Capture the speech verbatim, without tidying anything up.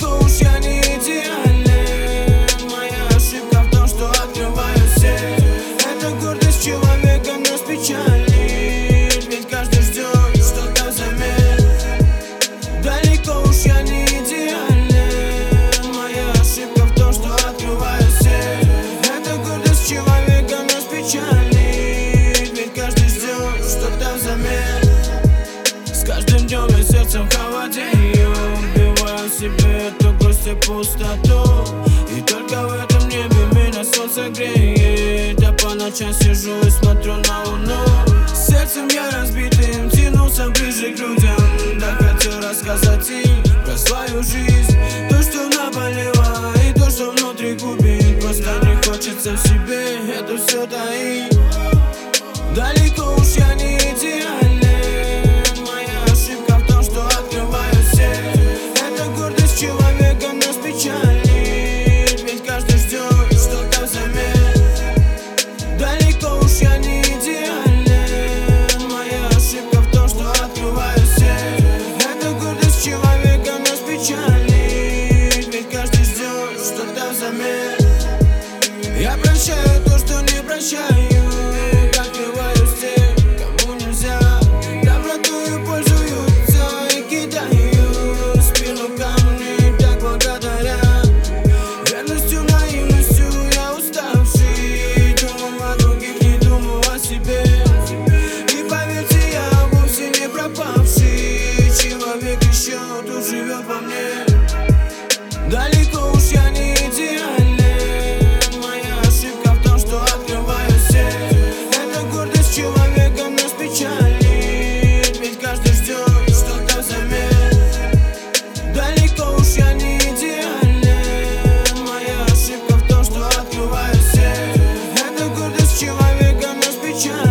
Далеко уж я не идеален. Моя ошибка в том, что открываю сердце. Это гордость человека нас печалит, ведь каждый ждет что-то взамен. Далеко уж я не идеален. Моя ошибка в том, что открываю сердце. Это гордость человека нас печалит, ведь каждый ждет что-то взамен. С каждым днем я сердцем холодею, убиваю себе эту грусть и пустоту. И только в этом небе меня солнце греет. Я по ночам сижу и смотрю на луну. Сердцем я разбитым тянулся ближе к людям. Да хотел рассказать им про свою жизнь, то, что наболело, и то, что внутри губит. Просто не хочется в себе это все таить. Далеко уж я не идеален. Моя ошибка в том, что открываю сердце. Это гордость человека нас печалит, ведь каждый ждет что-то взамен. Далеко уж я не идеален. Моя ошибка в том, что открываю сердце. Это гордость человека нас печалит, ведь каждый ждет что-то взамен. Я прощаю то, что не прощаю. Тут живет во мне. Далеко уж я не идеален. Моя ошибка в том, что открываю сердце. Это гордость человека нас печалит, ведь каждый ждет что-то взамен. Далеко уж я не идеален. Моя ошибка в том, что открываю сердце. Это гордость человека нас печалит.